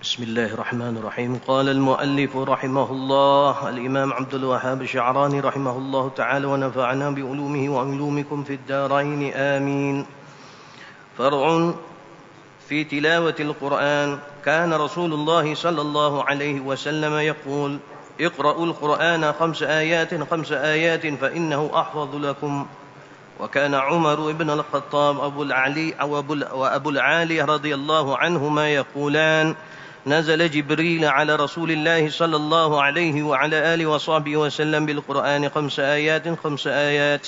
بسم الله الرحمن الرحيم. قال المؤلف رحمه الله الإمام عبد الوهاب الشعراني رحمه الله تعالى ونفعنا بعلومه وعلومكم في الدارين آمين. فرع في تلاوة القرآن. كان رسول الله صلى الله عليه وسلم يقول: اقرأوا القرآن 5 آيات فإنه أحفظ لكم. وكان عمر بن الخطاب وأبو العالي رضي الله عنهما يقولان: نزل جبريل على رسول الله صلى الله عليه وعلى آله وصحبه وسلم بالقرآن 5 آيات.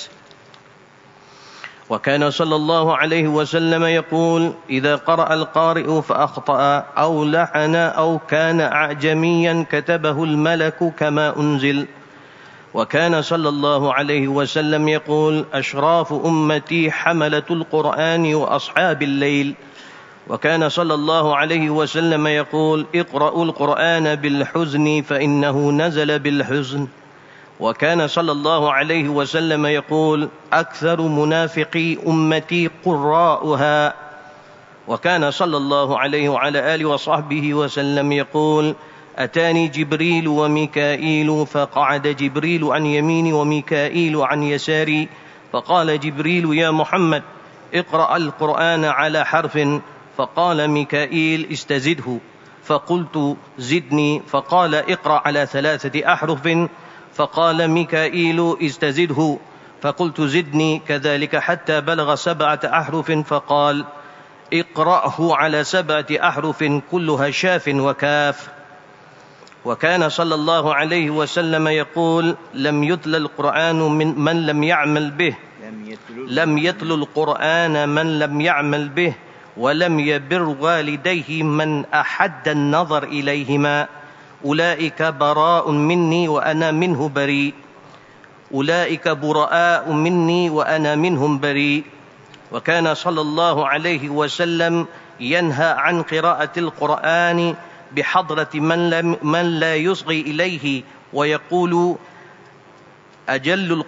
وكان صلى الله عليه وسلم يقول: إذا قرأ القارئ فأخطأ أو لحن أو كان أعجميا كتبه الملك كما أنزل. وكان صلى الله عليه وسلم يقول: أشراف أمتي حملة القرآن وأصحاب الليل. وكان صلى الله عليه وسلم يقول: اقرأوا القرآن بالحزن فإنه نزل بالحزن. وكان صلى الله عليه وسلم يقول: أكثر منافقي أمتي قراؤها. وكان صلى الله عليه وعلى آله وصحبه وسلم يقول: أتاني جبريل وميكائيل فقعد جبريل عن يميني وميكائيل عن يساري، فقال جبريل: يا محمد اقرأ القرآن على حرف. فقال ميكائيل: استزده. فقلت: زدني. فقال: اقرأ على 3 أحرف. فقال ميكائيل: استزده. فقلت: زدني كذلك حتى بلغ 7 أحرف. فقال: اقرأه على 7 أحرف كلها شاف وكاف. وكان صلى الله عليه وسلم يقول: لم يتل القرآن من لم يعمل به، لم يتل القرآن من لم يعمل به، ولم يبر والديه من أحد النظر إليهما. أولئك براء مني وأنا منه بريء. أولئك براء مني وأنا منهم بريء. وكان صلى الله عليه وسلم ينهى عن قراءة القرآن بحضرة من لا يصغي إليه، ويقول: أجل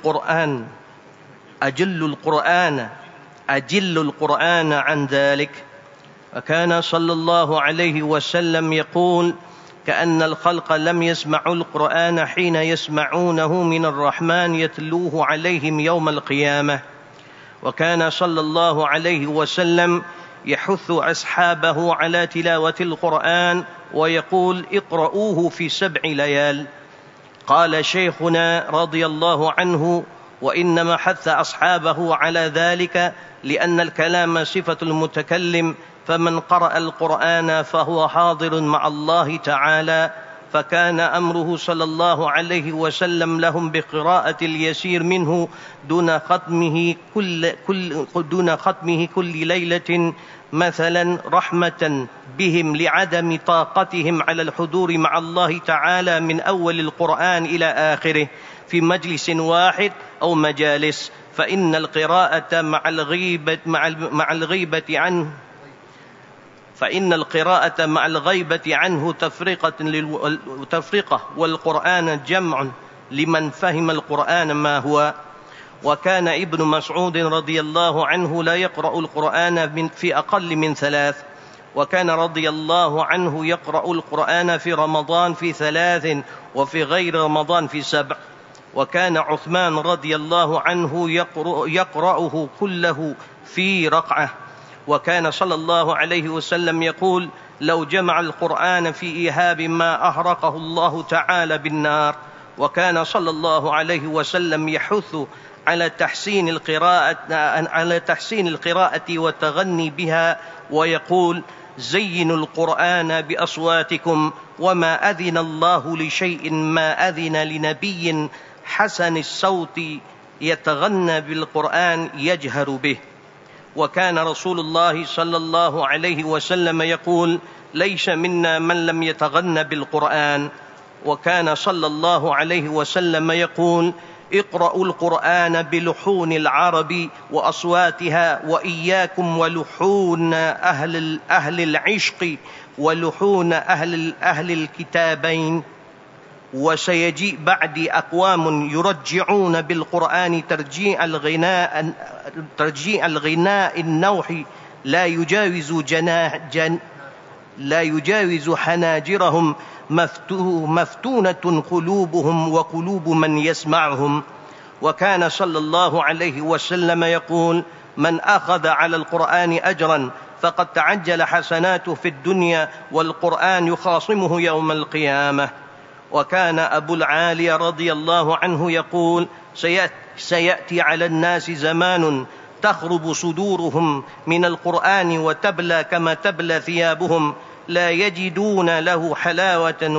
القرآن عن ذلك. وكان صلى الله عليه وسلم يقول: كأن الخلق لم يسمعوا القرآن حين يسمعونه من الرحمن يتلوه عليهم يوم القيامة. وكان صلى الله عليه وسلم يحث أصحابه على تلاوة القرآن ويقول: اقرؤوه في 7 ليال. قال شيخنا رضي الله عنه: وإنما حث أصحابه على ذلك لأن الكلام صفة المتكلم، فمن قرأ القرآن فهو حاضر مع الله تعالى. فكان أمره صلى الله عليه وسلم لهم بقراءة اليسير منه دون ختمه كل ليلة، مثلا رحمة بهم لعدم طاقتهم على الحضور مع الله تعالى من أول القرآن إلى آخره في مجلس واحد أو مجالس. فإن القراءة مع الغيبة عنه تفرقة، والقرآن جمع لمن فهم القرآن ما هو. وكان ابن مسعود رضي الله عنه لا يقرأ القرآن في أقل من 3، وكان رضي الله عنه يقرأ القرآن في رمضان في 3 وفي غير رمضان في 7. وكان عثمان رضي الله عنه يقرأه كله في رقعة. وكان صلى الله عليه وسلم يقول: لو جمع القرآن في إيهاب ما أحرقه الله تعالى بالنار. وكان صلى الله عليه وسلم يحث على تحسين القراءة والتغني بها، ويقول: زينوا القرآن بأصواتكم، وما أذن الله لشيء ما أذن لنبي حسن الصوت يتغنى بالقرآن يجهر به. وكان رسول الله صلى الله عليه وسلم يقول: ليس منا من لم يتغنى بالقرآن. وكان صلى الله عليه وسلم يقول: اقرأوا القرآن بلحون العرب وأصواتها، وإياكم ولحون أهل العشق ولحون أهل الكتابين. وسيجيء بعد أقوام يرجعون بالقرآن ترجيع الغناء النوحي لا يجاوز لا يجاوز حناجرهم مفتونة قلوبهم وقلوب من يسمعهم. وكان صلى الله عليه وسلم يقول: من أخذ على القرآن أجرا فقد تعجل حسناته في الدنيا والقرآن يخاصمه يوم القيامة. وكان أبو العالي رضي الله عنه يقول: سيأتي على الناس زمان تخرب صدورهم من القرآن وتبلى كما تبلى ثيابهم، لا يجدون له حلاوة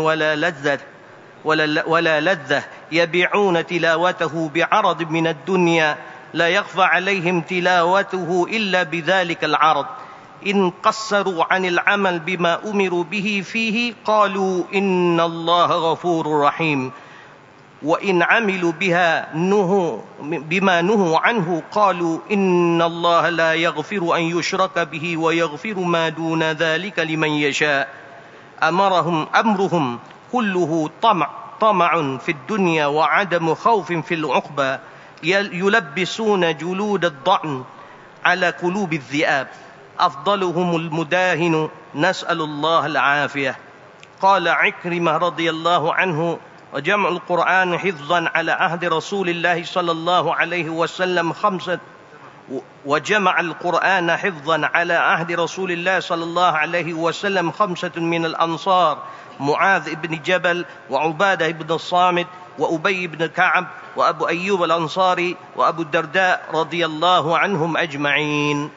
ولا لذة، يبيعون تلاوته بعرض من الدنيا، لا يخفى عليهم تلاوته إلا بذلك العرض. إن قصروا عن العمل بما أمروا به فيه قالوا إن الله غفور رحيم، وإن عملوا بما نهوا عنه قالوا إن الله لا يغفر أن يشرك به ويغفر ما دون ذلك لمن يشاء. أمرهم كله طمع في الدنيا وعدم خوف في العقبى، يلبسون جلود الضأن على قلوب الذئاب، أفضلهم المداهن، نسأل الله العافية. قال عكرمة رضي الله عنه: وجمع القرآن حفظا على عهد رسول الله صلى الله عليه وسلم وجمع القرآن حفظا على عهد رسول الله صلى الله عليه وسلم 5 من الأنصار: معاذ بن جبل، وعبادة بن الصامت، وأبي بن كعب، وأبو أيوب الأنصاري، وأبو الدرداء رضي الله عنهم أجمعين.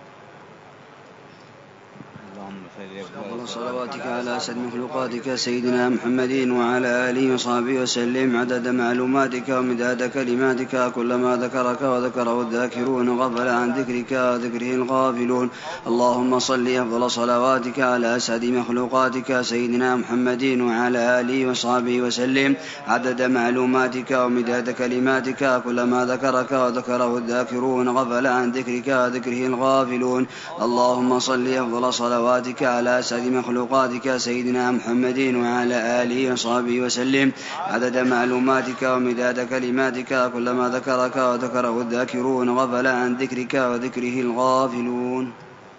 صلواتك على أسد مخلوقاتك سيدنا محمد وعلى آله وصحبه وسلم عدد معلوماتك ومداد كلماتك، كلما ذكرك وذكره الذاكرون غفل عن ذكرك وذكره الغافلون. اللهم صل أفضل صلواتك على أسد مخلوقاتك سيدنا محمد وعلى آله وصحبه وسلم عدد معلوماتك ومداد كلماتك، كلما ذكرك وذكره الذاكرون غفل عن ذكرك وذكره الغافلون. اللهم صل أفضل صلواتك على أسد مخلوقاتك سيدنا محمد وعلى آله وصحبه وسلم عدد معلوماتك ومداد كلماتك، كلما ذكرك وذكره الذاكرون غفل عن ذكرك وذكره الغافلون.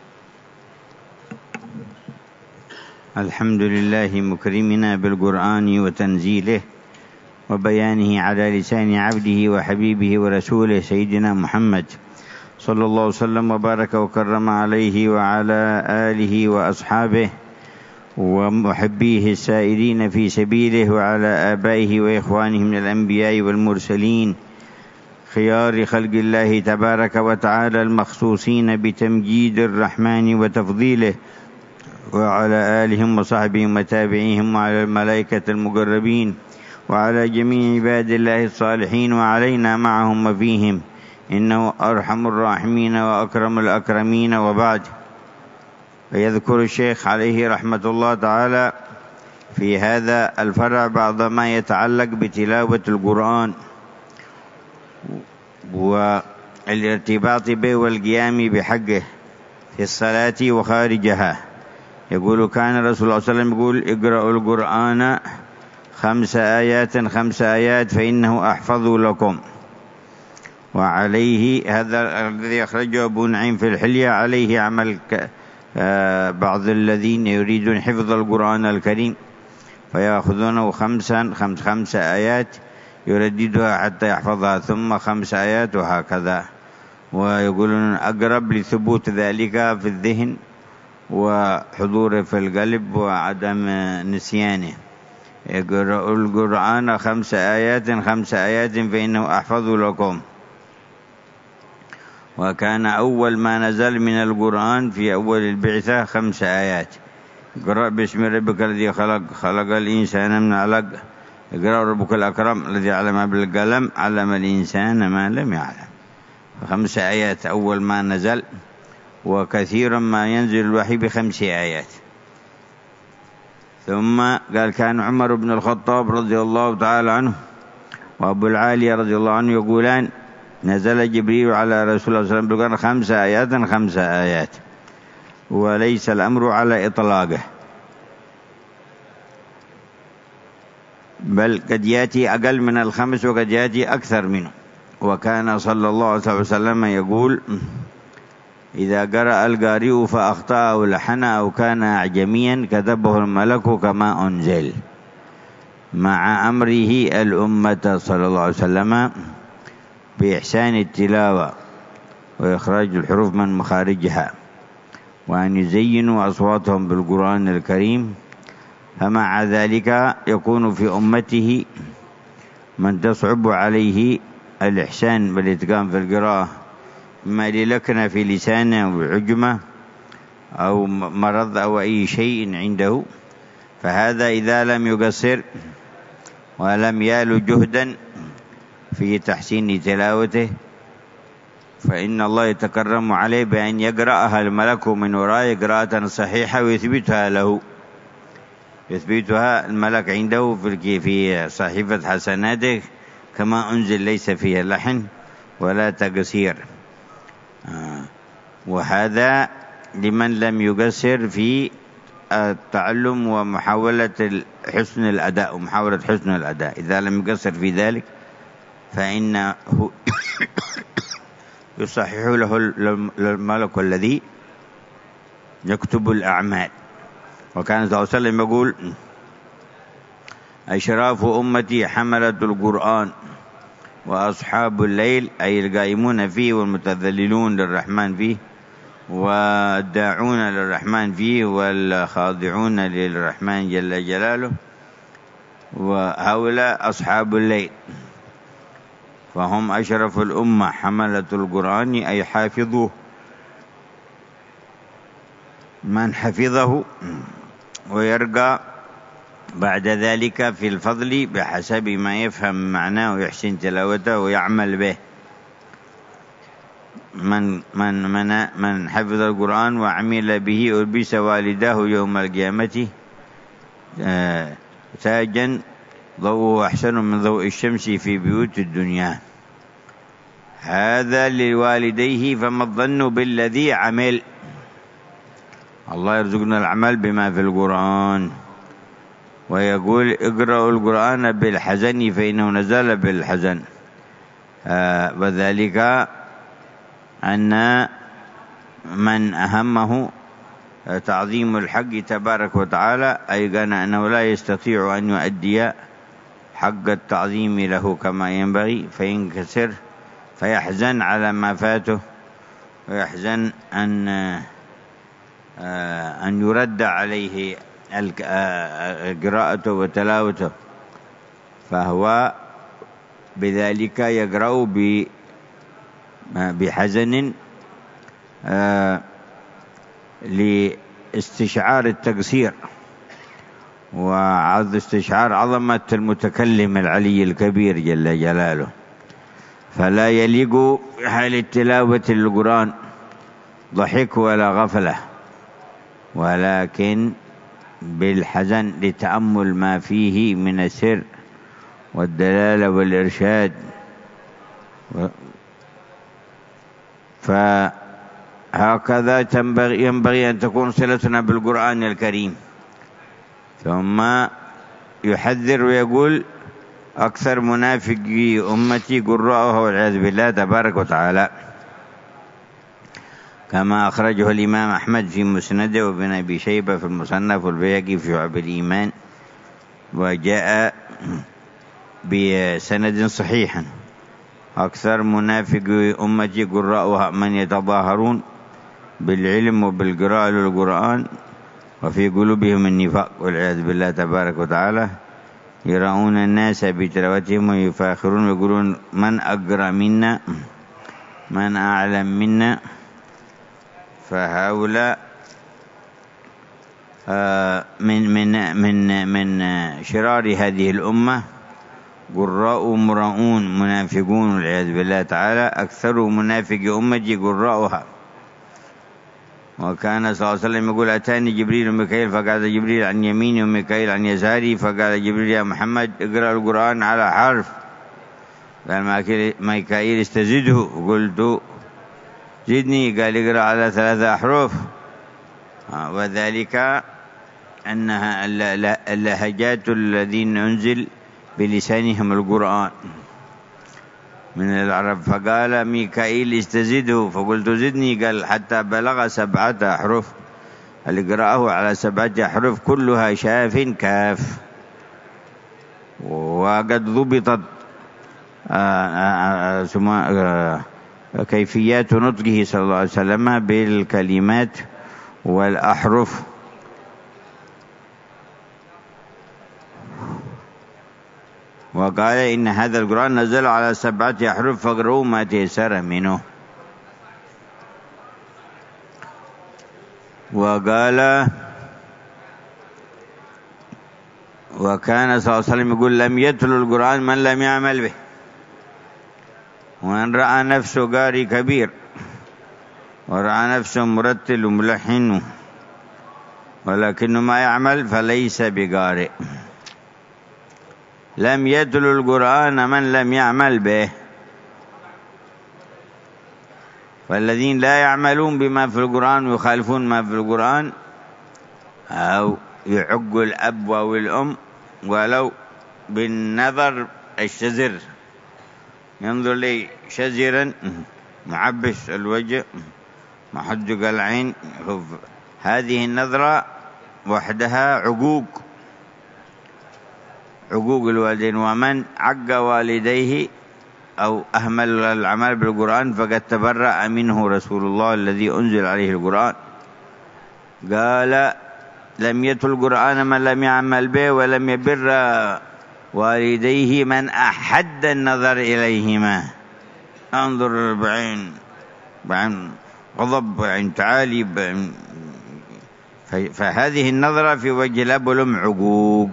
الحمد لله مكرمنا بالقرآن وتنزيله وبيانه على لسان عبده وحبيبه ورسوله سيدنا محمد صلى الله وسلم وبارك وكرم عليه وعلى آله وأصحابه ومحبيه السائرين في سبيله وعلى آبائه وإخوانه من الأنبياء والمرسلين خيار خلق الله تبارك وتعالى المخصوصين بتمجيد الرحمن وتفضيله، وعلى آلهم وصحبهم وتابعيهم وعلى الملائكة المقربين وعلى جميع عباد الله الصالحين وعلينا معهم وفيهم، إنه أرحم الراحمين وأكرم الأكرمين. وبعد، فيذكر الشيخ عليه رحمة الله تعالى في هذا الفرع بعض ما يتعلق بتلاوة القرآن والارتباط به والقيام بحقه في الصلاة وخارجها. يقول: كان رسول الله صلى الله عليه وسلم يقول: اقرأوا القرآن 5 آيات فإنه أحفظ لكم. وعليه هذا الذي أخرجه أبو نعيم في الحلية، عليه عمل بعض الذين يريدون حفظ القرآن الكريم فيأخذونه 5 آيات يرددها حتى يحفظها، ثم 5 آيات وهكذا، ويقولون أقرب لثبوت ذلك في الذهن وحضوره في القلب وعدم نسيانه. يقرأ القرآن 5 آيات فإنه أحفظ لكم. وكان أول ما نزل من القرآن في أول البعثة 5 آيات: اقرأ باسم ربك الذي خلق الإنسان من علق، اقرأ ربك الأكرم الذي علم بالقلم علم الإنسان ما لم يعلم. 5 آيات أول ما نزل، وكثيرا ما ينزل الوحي ب5 آيات. ثم قال: كان عمر بن الخطاب رضي الله تعالى عنه وأبو العالي رضي الله عنه يقولان: نزل جبريل على رسول الله صلى الله عليه وسلم 5 آيات، وليس الأمر على إطلاقه، بل قد يأتي أقل من 5 وقد يأتي أكثر منه. وكان صلى الله عليه وسلم يقول: إذا قرأ القارئ فأخطأ أو لحن أو كان أعجميا كتبه الملك كما أنزل، مع أمره الأمة صلى الله عليه وسلم بإحسان التلاوة وإخراج الحروف من مخارجها، وأن يزينوا أصواتهم بالقرآن الكريم. فمع ذلك يكون في أمته من تصعب عليه الإحسان بالإتقان في القراءة، إما للكنة في لسانه أو عجمة أو مرض أو أي شيء عنده، فهذا إذا لم يقصر ولم يال جهدا في تحسين تلاوته فإن الله يتكرم عليه بأن يقرأها الملك من وراء قراءة صحيحة ويثبتها له، يثبتها الملك عنده في صحيفة حسناته كما أنزل، ليس فيها لحن ولا تقصير. وهذا لمن لم يقصر في التعلم ومحاولة حسن الأداء ومحاولة حسن الأداء. إذا لم يقصر في ذلك فإنه يصحح له الملك الذي يكتب الأعمال. وكان صلى الله عليه وسلم يقول: أشراف أمتي حملة القرآن وأصحاب الليل، أي القائمون فيه والمتذللون للرحمن فيه والداعون للرحمن فيه والخاضعون للرحمن جل جلاله، وهؤلاء أصحاب الليل، فهم أشرف الأمة حملة القرآن أي حافظوه. من حفظه ويرقى بعد ذلك في الفضل بحسب ما يفهم معناه ويحسن تلاوته ويعمل به. من حفظ القرآن وعمل به ألبس والداه يوم القيامة تاجا ضوءه أحسن من ضوء الشمس في بيوت الدنيا. هذا لوالديه، فما الظن بالذي عمل؟ الله يرزقنا العمل بما في القرآن، ويقول: اقرأوا القرآن بالحزن فإنه نزل بالحزن. وذلك أن من أهمه تعظيم الحق تبارك وتعالى أيقن أنه لا يستطيع أن يؤدي حق التعظيم له كما ينبغي، فينكسر فيحزن على ما فاته، ويحزن أن يرد عليه قراءته وتلاوته، فهو بذلك يقرأ بحزن لاستشعار التقصير واستشعار عظمة المتكلم العلي الكبير جل جلاله. فلا يليق حال التلاوة للقرآن ضحك ولا غفلة، ولكن بالحزن لتأمل ما فيه من السر والدلالة والإرشاد. فهكذا ينبغي أن تكون صلتنا بالقرآن الكريم. ثم يحذر ويقول: أكثر منافقي أمتي قراءها والعياذ بالله تبارك وتعالى، كما أخرجه الإمام أحمد في مسنده وابن أبي شيبة في المصنف والبيهقي في شعب الإيمان، وجاء بسند صحيح: أكثر منافقي أمتي قراءها من يتظاهرون بالعلم وبالقراءة للقرآن وفي قلوبهم النفاق والعياذ بالله تبارك وتعالى، يرون الناس بتلاوتهم ويفاخرون ويقولون: من أقرأ منا، من أعلم منا. فهؤلاء من شرار هذه الأمة قراء مراؤون منافقون والعياذ بالله تعالى. أكثر منافق أمتي قراءها. وكان صلى الله عليه وسلم يقول: أتاني جبريل وميكائيل فقال جبريل عن يميني وميكائيل عن يساري، فقال جبريل: يا محمد اقرأ القرآن على حرف. قال ميكائيل: استزده. قلت: زدني. قال: اقرأ على 3 أحرف. وذلك أنها اللهجات الذين أنزل بلسانهم القرآن. من العرب، فقال ميكائيل استزده، فقلت زدني، قال حتى بلغ 7 أحرف، اقرأه على 7 أحرف كلها شاف كاف. وقد ضبطت كيفيات نطقه صلى الله عليه وسلم بالكلمات والأحرف. وقال إن هذا القرآن نزل على 7 أحرف فاقرؤوا ما تيسر منه. وقال وكان صلى الله عليه وسلم يقول لم يتلو القرآن من لم يعمل به، وأن رأى نفسه قارئ كبير ورأى نفسه مرتل وملحن ولكنه ما يعمل فليس بقارئ. لم يتلو القرآن من لم يعمل به، فالذين لا يعملون بما في القرآن ويخالفون ما في القرآن أو يعقوا الأب والأم ولو بالنظر الشزر، ينظر لي شزرا معبس الوجه محدق العين، هذه النظرة وحدها عقوق الوالدين. ومن عق والديه أو أهمل العمل بالقرآن فقد تبرأ منه رسول الله الذي أنزل عليه القرآن. قال لم يتل القرآن من لم يعمل به، ولم يبر والديه من أحد النظر إليهما. انظر بعين غضب، بعين تعالي، فهذه النظرة في وجه الأب والأم عقوق،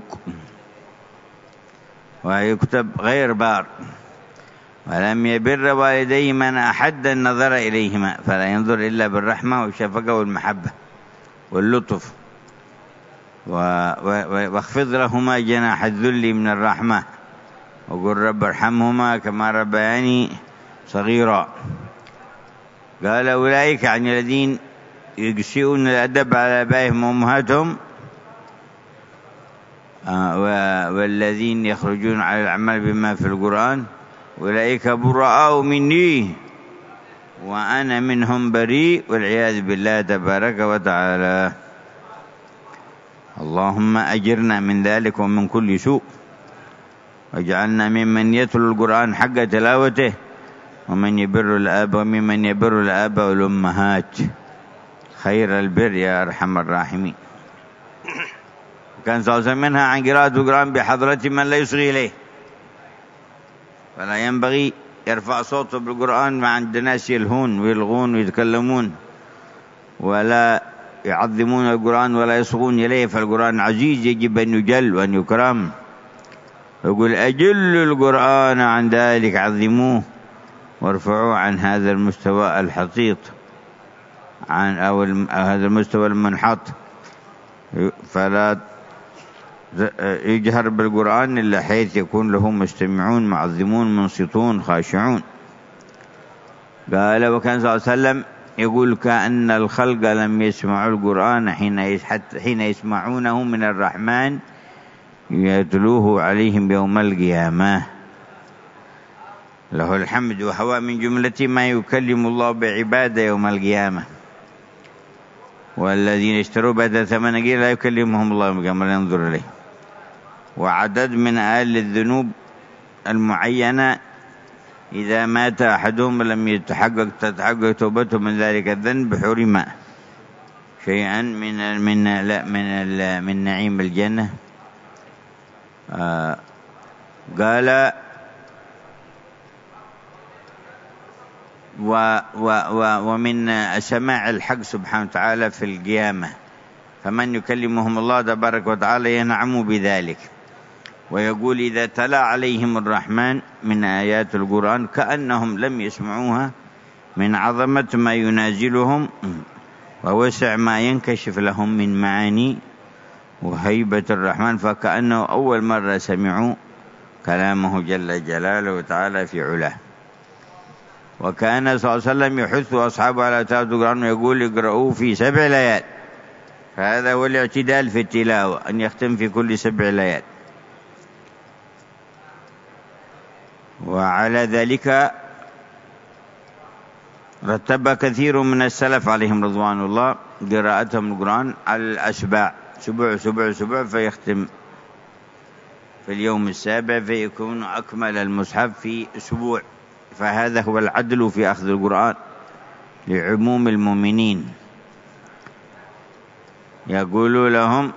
ويكتب غير بار. ولم يبر والديه من أحد النظر إليهما، فلا ينظر إلا بالرحمة والشفقة والمحبة واللطف. واخفض لهما جناح الذل من الرحمة وقل رب ارحمهما كما ربياني صغيرا. قال أولئك عن الذين يقسئون الأدب على آبائهم وأمهاتهم والذين يخرجون على الأعمال بما في القرآن أولئك براء مني وأنا منهم بريء، والعياذ بالله تبارك وتعالى. اللهم أجرنا من ذلك ومن كل سوء، واجعلنا ممن يتلو القرآن حق تلاوته ومن يبر الآب وممن يبر الآب والأمهات خير البر يا أرحم الراحمين. كان صلى الله عليه وسلم منها عن قراءة القرآن بحضرة من لا يصغي إليه، فلا ينبغي يرفع صوته بالقرآن مع الناس يلهون ويلغون ويتكلمون ولا يعظمون القرآن ولا يصغون إليه، فالقرآن عزيز يجب أن يجل وأن يكرم. يقول أجل القرآن عن ذلك عظموه وارفعوه عن هذا المستوى الحطيط، أو هذا المستوى المنحط. فلا يجهر بالقرآن إلا حيث يكون له مستمعون معظمون منصتون خاشعون. قال وكان صلى الله عليه وسلم يقول كأن الخلق لم يسمعوا القرآن حين يسمعونه من الرحمن يتلوه عليهم يوم القيامة. له الحمد، وهو من جملة ما يكلم الله بعباده يوم القيامة. والذين اشتروا بعد ثمن قليل لا يكلمهم الله يوم القيامة لا ينظر إليه. وعدد من أهل الذنوب المعينة إذا مات أحدهم لم تتحقق توبته من ذلك الذنب حرم شيئا من نعيم الجنة. قال ومن سماع الحق سبحانه وتعالى في القيامة، فمن يكلمهم الله تبارك وتعالى ينعم بذلك. ويقول إذا تلا عليهم الرحمن من آيات القرآن كأنهم لم يسمعوها من عظمة ما ينازلهم ووسع ما ينكشف لهم من معاني وهيبة الرحمن، فكأنه أول مرة سمعوا كلامه جل جلاله وتعالى في علاه. وكان صلى الله عليه وسلم يحث أصحابه على تلاوة القرآن ويقول اقرأوه في 7 ليال، فهذا هو الاعتدال في التلاوة، أن يختم في كل 7 ليال. وعلى ذلك رتب كثير من السلف عليهم رضوان الله قراءتهم القرآن على الأسباع، سبع سبع سبع، فيختم في اليوم السابع فيكون أكمل المصحف في أسبوع. فهذا هو العدل في أخذ القرآن لعموم المؤمنين. يقول لهم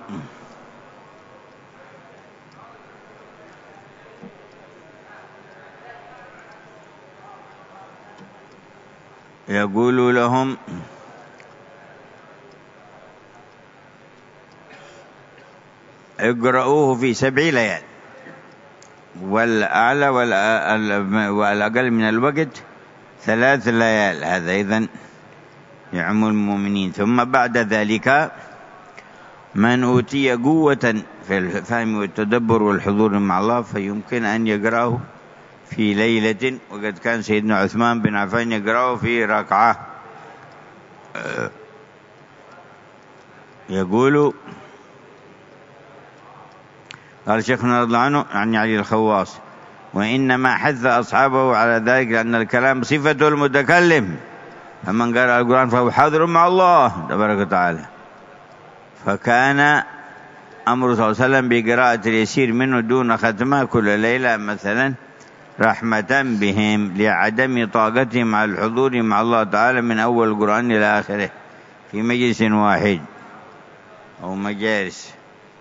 اقرأوه في 7 ليال، والأعلى والأقل من الوقت 3 ليال. هذا إذن يعم المؤمنين. ثم بعد ذلك من أوتي قوة في الفهم والتدبر والحضور مع الله فيمكن أن يقرأه في ليلة، وقد كان سيدنا عثمان بن عفان يقرأه في ركعة. يقول قال شيخنا رضي الله عنه عن علي الخواص: وإنما حث أصحابه على ذلك لأن الكلام صفة المتكلم، فمن قرأ القرآن فهو حاضر مع الله تبارك وتعالى. فكان أمر صلى الله عليه وسلم بقراءة اليسير منه دون ختمه كل ليلة مثلا رحمة بهم لعدم طاقتهم على الحضور مع الله تعالى من أول القرآن إلى آخره في مجلس واحد أو مجالس.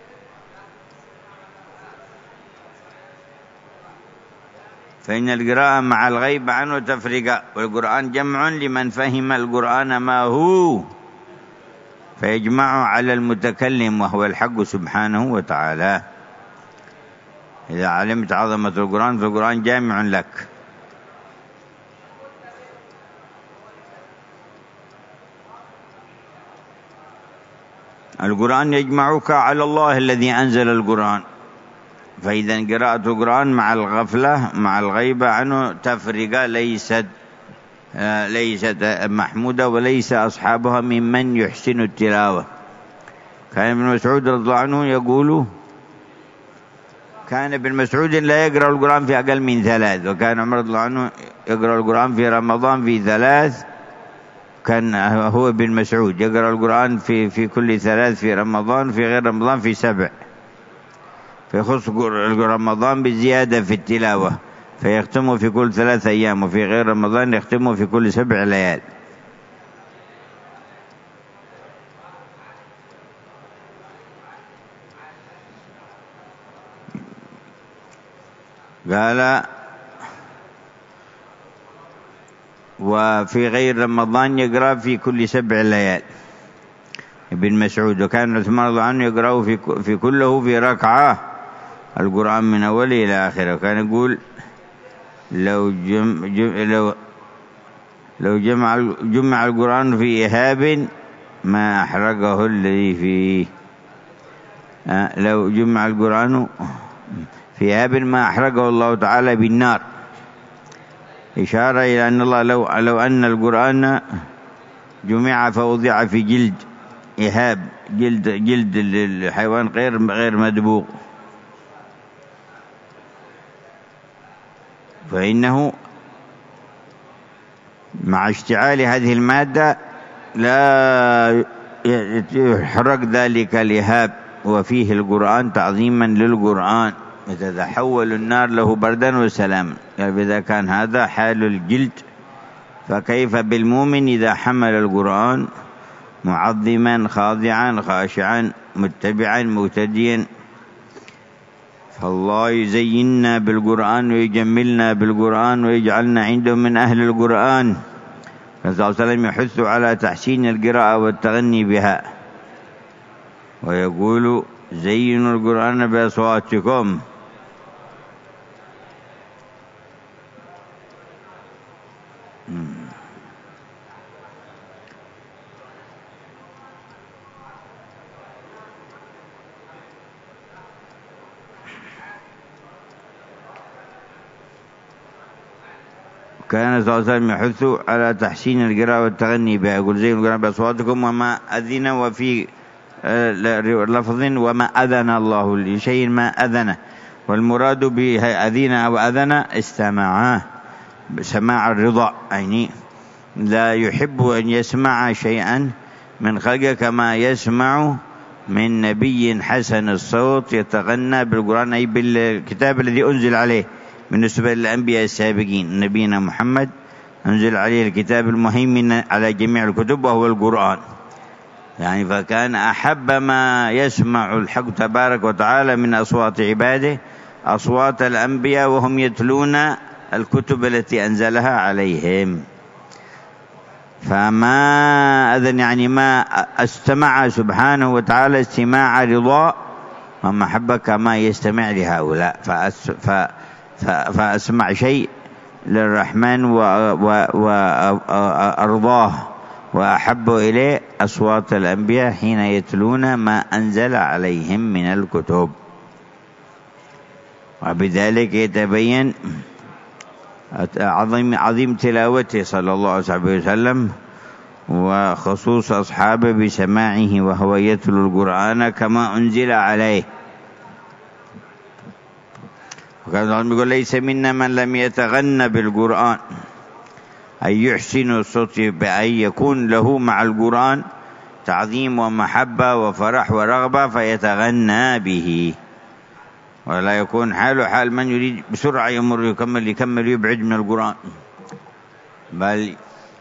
فإن القراءة مع الغيب عنه تفرقة، والقرآن جمع لمن فهم القرآن ما هو، فيجمع على المتكلم وهو الحق سبحانه وتعالى. إذا علمت عظمة القرآن فالقرآن جامع لك. القرآن يجمعك على الله الذي أنزل القرآن. فإذا قراءة القرآن مع الغفلة مع الغيبة عنه تفرقة ليست محمودة، وليس أصحابها ممن يحسن التلاوة. كان ابن مسعود رضي الله عنه يقول: كان ابن مسعود لا يقرأ القرآن في أقل من 3، وكان عمر رضي الله عنه يقرأ القرآن في رمضان في 3. كان هو ابن مسعود يقرأ القرآن في كل 3 في رمضان، في غير رمضان في 7. فيخص رمضان بزيادة في التلاوة فيختمه في كل 3 أيام، وفي غير رمضان يختمه في كل 7 ليال. قال: وفي غير رمضان يقرأ في كل 7 ليال ابن مسعود. وكان عثمان رضي الله عنه يقرأه في كله في ركعة القرآن من أوله إلى آخره. وكان يقول: لو جمع القرآن في إهاب ما أحرقه الذي فيه. لو جمع القرآن في إهاب ما أحرقه الله تعالى بالنار، إشارة إلى أن الله لو أن القرآن جمع فوضع في جلد إهاب، جلد الحيوان غير مدبوغ، فإنه مع اشتعال هذه المادة لا يحرق ذلك الإهاب، وفيه القرآن تعظيما للقرآن يتحول النار له بردا وسلاما. إذا كان هذا حال الجلد فكيف بالمؤمن إذا حمل القرآن معظما خاضعا خاشعا متبعا مهتديا. فالله يزيننا بالقرآن ويجملنا بالقرآن ويجعلنا عنده من أهل القرآن. صلى الله عليه وسلم يحث على تحسين القراءة والتغني بها، ويقول: زينوا القرآن بأصواتكم. كان صلى الله عليه وسلم يحث على تحسين القراءة والتغني بها، يقول: زينوا القرآن بأصواتكم وما أذن، وفي لفظ وما أذن الله لشيء ما أذنه. والمراد به أذن أو أذن استمعاه سماع الرضا، يعني لا يحب أن يسمع شيئا من خلقه كما يسمع من نبي حسن الصوت يتغنى بالقرآن، أي بالكتاب الذي أنزل عليه. بالنسبة للأنبياء السابقين نبينا محمد أنزل عليه الكتاب المهيمن على جميع الكتب وهو القرآن، يعني فكان أحب ما يسمع الحق تبارك وتعالى من أصوات عباده أصوات الأنبياء وهم يتلون الكتب التي أنزلها عليهم. فما أذن يعني ما استمع سبحانه وتعالى استماع رضا ومحبة كما يستمع لهؤلاء، فأسمع شيء للرحمن وأرضاه وأحب إليه أصوات الأنبياء حين يتلون ما أنزل عليهم من الكتب. وبذلك يتبين عظيم تلاوته صلى الله عليه وسلم وخصوص أصحابه بسماعه وهو يتلو القرآن كما أنزل عليه. وكان يقول ليس منا من لم يتغنى بالقرآن، أي يحسن الصوت بأن يكون له مع القرآن تعظيم ومحبة وفرح ورغبة فيتغنى به، ولا يكون حاله حال من يريد بسرعة يمر يكمل يبعد من القرآن، بل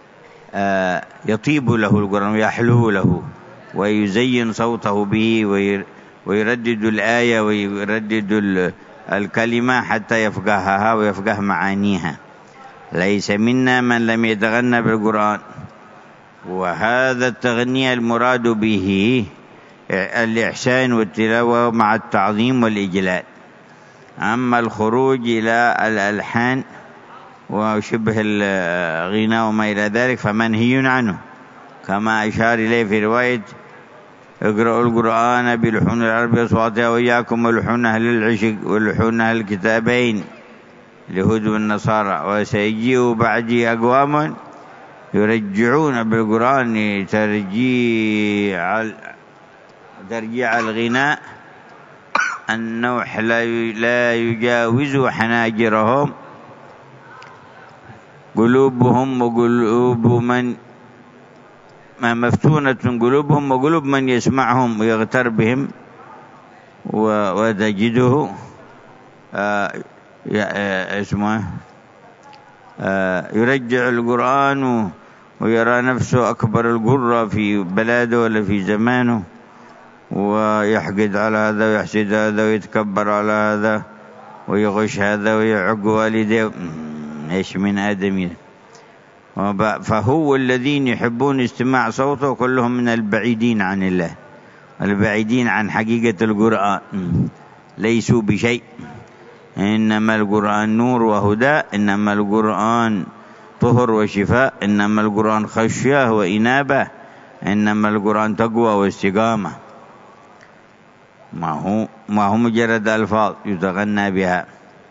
يطيب له القرآن ويحلو له ويزين صوته به ويردد الآية ويردد الكلمة حتى يفقهها ويفقه معانيها. ليس منا من لم يتغنى بالقرآن. وهذا التغنية المراد به الإحسان والتلاوة مع التعظيم والإجلال. أما الخروج إلى الألحان وشبه الغناء وما إلى ذلك فمنهي عنه، كما أشار إليه في رواية اقرأوا القرآن بلحون العرب أصواتها وإياكم ولحون أهل العشق ولحون أهل الكتابين اليهود والنصارى، وسيجيء بعدي أقوام يرجعون بالقرآن ترجيع الغناء النوح لا يجاوز حناجرهم قلوبهم وقلوب من مفتونة قلوبهم وقلوب من يسمعهم ويغتر بهم، وتجده يرجع القرآن ويرى نفسه أكبر القرى في بلاده ولا في زمانه، ويحقد على هذا ويحسد هذا ويتكبر على هذا ويغش هذا ويعق والديه. ايش من آدم؟ فهو الذين يحبون استماع صوته كلهم من البعيدين عن الله، البعيدين عن حقيقة القرآن، ليسوا بشيء. إنما القرآن نور وهدى، إنما القرآن طهر وشفاء، إنما القرآن خشية وإنابة، إنما القرآن تقوى واستقامة. ما هو مجرد ألفاظ يتغنى بها.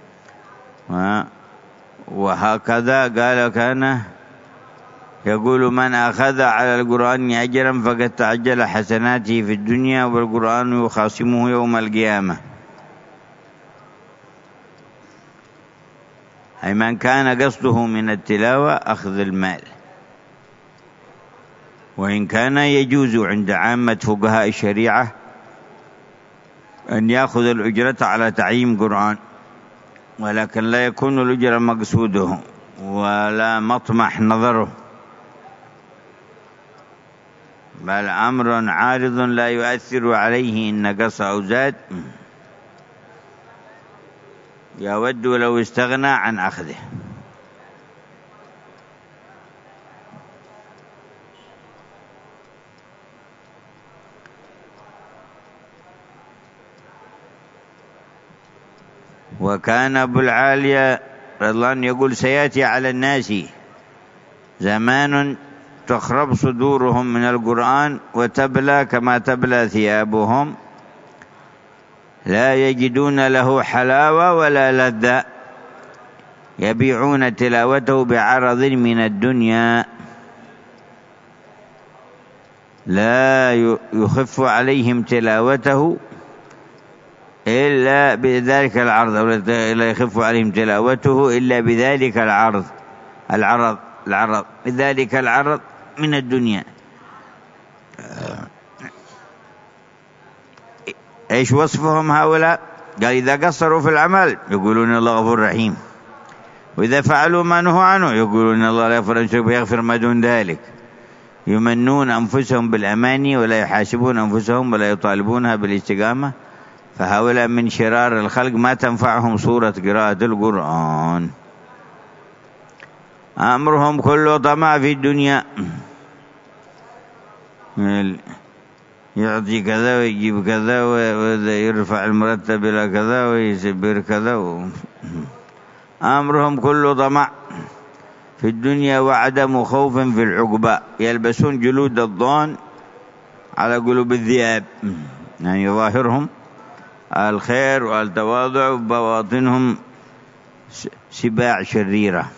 وهكذا قال كان يقول من أخذ على القرآن أجرا فقد تعجل حسناته في الدنيا والقرآن يخاصمه يوم القيامة. أي من كان قصده من التلاوة أخذ المال، وإن كان يجوز عند عامة فقهاء الشريعة أن يأخذ الأجرة على تعيين قرآن، ولكن لا يكون الأجرة مقصوده ولا مطمح نظره، بل أمر عارض لا يؤثر عليه إن نقص أو زاد، يود لو استغنى عن أخذه. وكان أبو العالية رضي الله عنه يقول سيأتي على الناس زمان تخرب صدورهم من القرآن وتبلى كما تبلى ثيابهم، لا يجدون له حلاوة ولا لذة، يبيعون تلاوته بعرض من الدنيا، لا يخف عليهم تلاوته إلا بذلك العرض، أو لا يخف عليهم تلاوته إلا بذلك العرض بذلك العرض من الدنيا. إيش وصفهم هؤلاء؟ قال إذا قصروا في العمل يقولون الله غفور رحيم، وإذا فعلوا ما نهوا عنه يقولون الله لا يغفر أن يشرك به ويغفر ما دون ذلك. يمنون أنفسهم بالأماني ولا يحاسبون أنفسهم ولا يطالبونها بالاستقامة. فهؤلاء من شرار الخلق، ما تنفعهم صورة قراءة القرآن. أمرهم كله طمع في الدنيا، يعطي كذا ويجيب كذا ويرفع المرتب إلى كذا ويسبر كذا. أمرهم كله طمع في الدنيا وعدم خوف في العقبى. يلبسون جلود الضان على قلوب الذئاب، يعني ظاهرهم الخير والتواضع وبواطنهم سباع شريرة،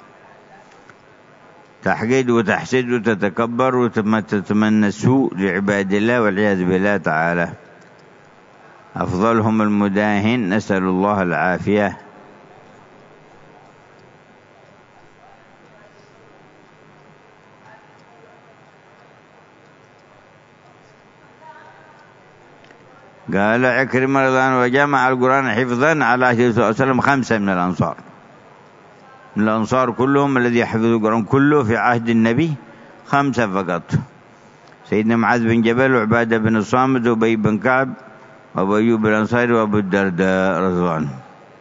تحقد وتحسد وتتكبر وتتمنى السوء لعباد الله والعياذ بالله تعالى. أفضلهم المداهن، نسأل الله العافية. قال عكرمة رضي الله عنه وجمع القرآن حفظا على عهد الرسول صلى الله عليه وسلم 5 من الأنصار. من الأنصار كلهم الذي يحفظ القرآن كله في عهد النبي 5 فقط: سيدنا معاذ بن جبل وعبادة بن الصامت وأبي بن كعب وأبو أيوب الأنصاري وأبو الدرداء رضي الله عنه.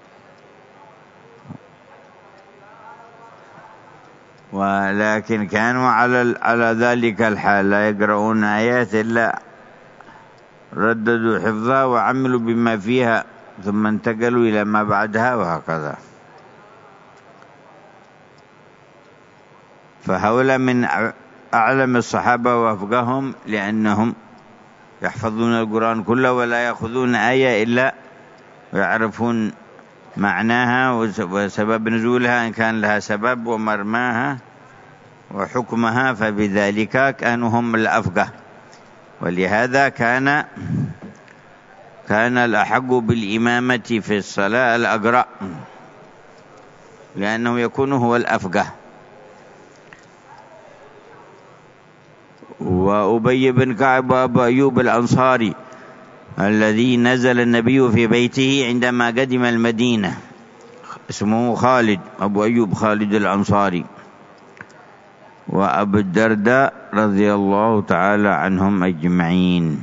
ولكن كانوا على ذلك الحال لا يقرؤون آيات إلا رددوا حفظها وعملوا بما فيها ثم انتقلوا إلى ما بعدها وهكذا. فهؤلاء من أعلم الصحابة وأفقههم، لأنهم يحفظون القرآن كله ولا يأخذون آية إلا ويعرفون معناها وسبب نزولها إن كان لها سبب ومرماها وحكمها، فبذلك كانوا هم الأفقه. ولهذا كان الأحق بالإمامة في الصلاة الأقرأ، لأنه يكون هو الأفقه. وأبي بن كعب وأبو أيوب الأنصاري الذي نزل النبي في بيته عندما قدم المدينة، اسمه خالد، أبو أيوب خالد الأنصاري، وأبو الدرداء رضي الله تعالى عنهم أجمعين.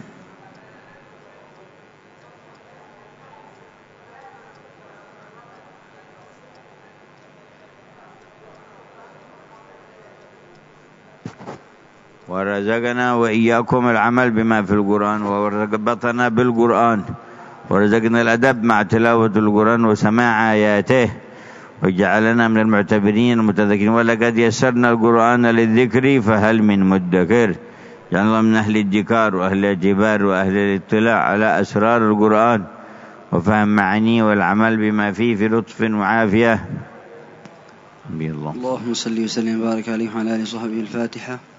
ورزقنا وإياكم العمل بما في القرآن، ورزقنا بالقرآن، ورزقنا الأدب مع تلاوة القرآن وسماع آياته، وجعلنا من المعتبرين المتذكرين. ولقد يسرنا القرآن للذكر فهل من مدكر. جعلنا من أهل الذكر وأهل الاعتبار وأهل الاطلاع على أسرار القرآن وفهم معانيه والعمل بما فيه في لطف وعافية. اللهم صل وسلم وبارك عليه وعلى آله وصحبه. الفاتحة.